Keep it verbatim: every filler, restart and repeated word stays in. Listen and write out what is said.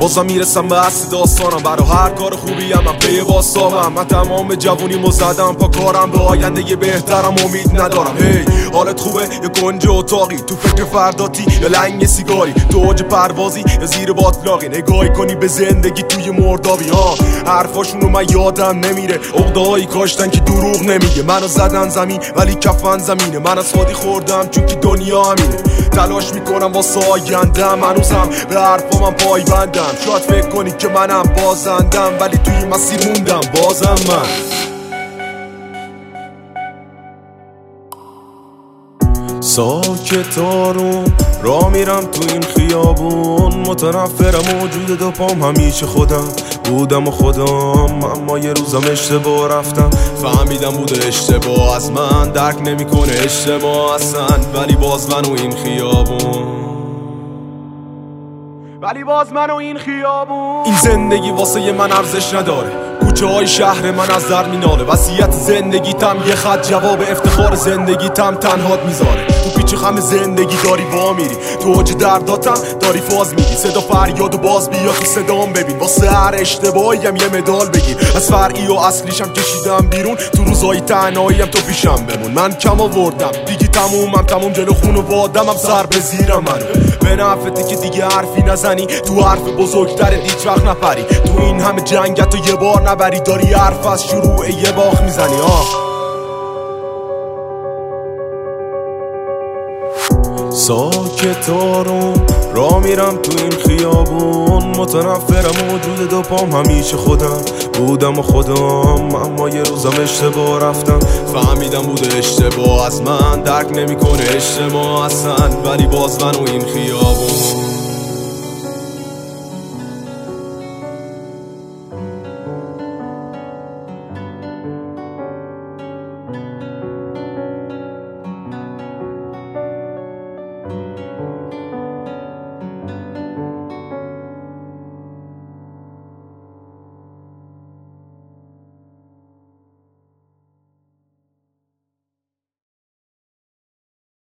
بازم میرسم به اصل داستانم. برای هر کار خوبی هم من پی واسامم. من تمام جوونیمو زدم پا کارم، به آینده بهترم امید ندارم. هی حالت خوبه یا گنج اتاقی، تو فکر فرداتی یا لنگ سیگاری، تو اوج پروازی یا زیر باطلاقی، نگاهی کنی به زندگی توی مردابی. ها حرفاشونو من یادم نمیره، عقده‌هایی کاشتن که دروغ نمیگه. منو زدن زمین ولی کفن زمینه، من از خودی خوردم چون که دنیا همینه. تلاش میکنم واسه آیندم، هنوزم به حرفام پایبندم. شاید فکر کنی که منم بازندم، ولی توی مسیر موندم بازم من. ساکت آروم را میرم تو این خیابون، متنفرم وجود دو پام، همیشه خودم بودم و خودم. اما یه روزم اشتباه رفتم، فهمیدم بوده اشتباه از من، درک نمیکنه اشتباه اصلا. ولی باز من و این خیابون، ولی باز من و این خیابون. این زندگی واسه من ارزش نداره، کوچه های شهر من از در میناله. وصیت زندگیتم یه خط، جواب افتخار زندگیتم تنهات میذاره. تو پیچ خم زندگی داری وا میری، تو اوج درداتم داری فاز میگی. صدا فریاد و باز بیا تو صدام ببین، واسه هر اشتباهیم یه مدال بگیر. از فرعی و اصلیشم کشیدم بیرون، تو روزای تنهاییم تو پیشم بمون. من کم آوردم دیگه، تمومم تموم، جلو خون و وادمم سر به زیرم. منو به نفته که دیگه حرفی نزنی، تو حرف بزرگتر هیچ وقت نپری. تو این همه جنگت و یه بار نبری، داری حرف از شروع یه باخ میزنی. آه ساکت آروم را میرم تو این خیابون، متنفرم وجود دو پام، همیشه خودم بودم و خودم. اما یه روزم اشتباه رفتم، فهمیدم بوده اشتباه از من، درک نمیکنه اشتباه اصلا. ولی باز من و این خیابون.